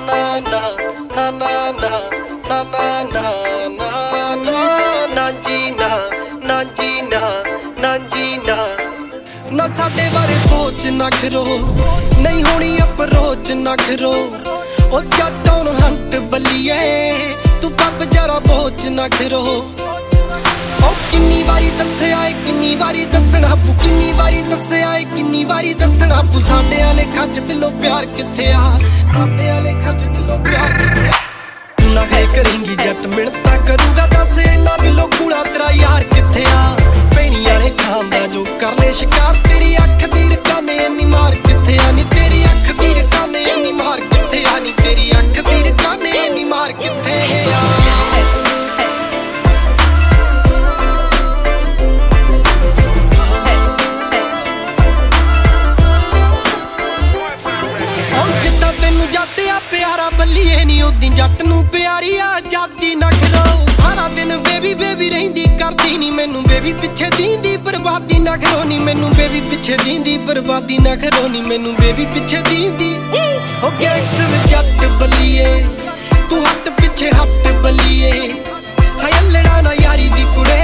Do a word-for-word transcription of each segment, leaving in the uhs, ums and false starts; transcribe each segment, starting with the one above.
na na na na na na na na na na na जी ना ना जी ना ना जी ना ना साडे बारे सोच ना करो नहीं होनी अप्रोच ना करो ओ जट ऑन हंट बल्लिए तू पब जरा बोच ना करो ओ किन्नी वारी दस्सिया है किन्नी वारी दसना पू किन्नी वारी दस्सिया है किन्नी वारी दसना पू साडे वाले खच बिलो प्यार किथे आ साडे वाले खच बिलो प्यार किथे आ ना है करेंगी जट मिलता करूगा दस इन्ना बिलो कूड़ा तेरा यार किथे आ पैनी वाले खांदा जो कर ले शिकार तेरी अख दी रकाने इन्नी मार किथे आ नी तेरी अख दी रकाने इन्नी मार किथे आ नी तेरी अख दी रकाने इन्नी मार किथे आ प्यारा बल्लिए नी ओदी जट नू प्यारी आजादी ना करो सारा दिन बेबी बेबी रहिंदी करदी नी मैनू बेबी पिछे दींदी बर्बादी ना करो नी मैनू बेबी पिछे दींदी बर्बादी ना करो नी मैनू बेबी पिछे दींदी ओ गैंगस्टर जट बल्लिए तू हट पिछे हट बल्लिए हाय लड़ा ना यारी दी कुड़े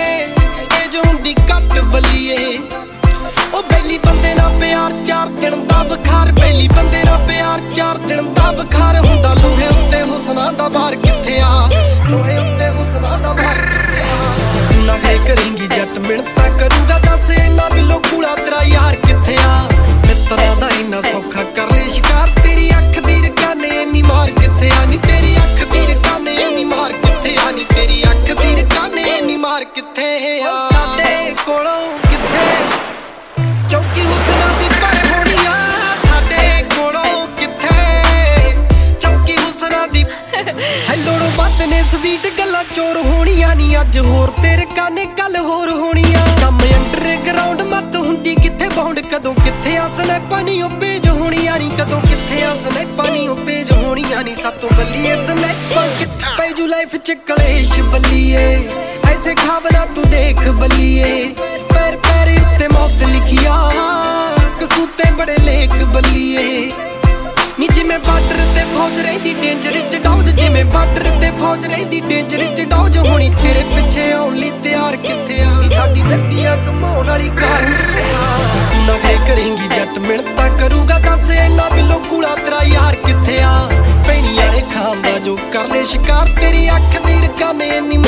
ए जो हुंदी कट बल्लिए ओ बेली बंदे ना प्यार चार दिन दा बखार बेली बंदे ना प्यार चार दिन दा बखार हुंदा लोहे उत्ते हुस्ना दा बार किथे आ लोहे उत्ते हुस्ना दा बार किथे आ ना है करेंगी जट मिलता करूगा दस इन्ना बिलो कूड़ा तेरा यार किथे आ मित्रा दा इन्ना सौखा कर ले शिकार तेरी अख दी रकाने इन्नी मार किथे आ नी तेरी अख दी रकाने इन्नी मार किथे आ नी तेरी अख दी रकाने इन्नी मार किथे आ साडे कोलों किथे चौकी हुस्ना दी पर होनिया साडे कोलों किथे चौकी हुस्ना दी हेलोड़ो बात ने स्वीट गल्ला चोर होनिया नी अज होर तेरे काने कल होर होनिया कम अंडरग्राउंड मत हुंदी किथे बाउंड कदों किथे आसने पानी ओ पेज होनिया नी कदों किथे आसने पानी ओ पेज होनिया नी सातों बल्लिए स्नैपर किथे पैजू लाइफ च कलेश बल्लिए ऐसे खावना तू देख बल्लिए पैर पैर उत्ते मौत लिखिया कसूते बड़े लेख बल्लिए नी जिमें बार्डर ते फौज रहिंदी डेंजर च डौज जिमें बार्डर ते फौज रहिंदी डेंजर च डौज होनी तेरे पिछे आउण लई तैयार किथे आ नी साडी नड्डियां घुमाउण वाली कार किथे आ ना है करेंगी जट मिलता करूगा दस इन्ना बिलो कूड़ा तेरा यार किथे आ पैनी वाले खांदा जो कर ले शिकार तेरी अख दी रकाने इन्नी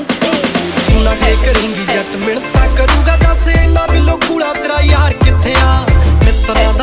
ना है करेंगी जट मिलता करूगा दस इन्ना बिलो कूड़ा तेरा यार किथे आ मित्रा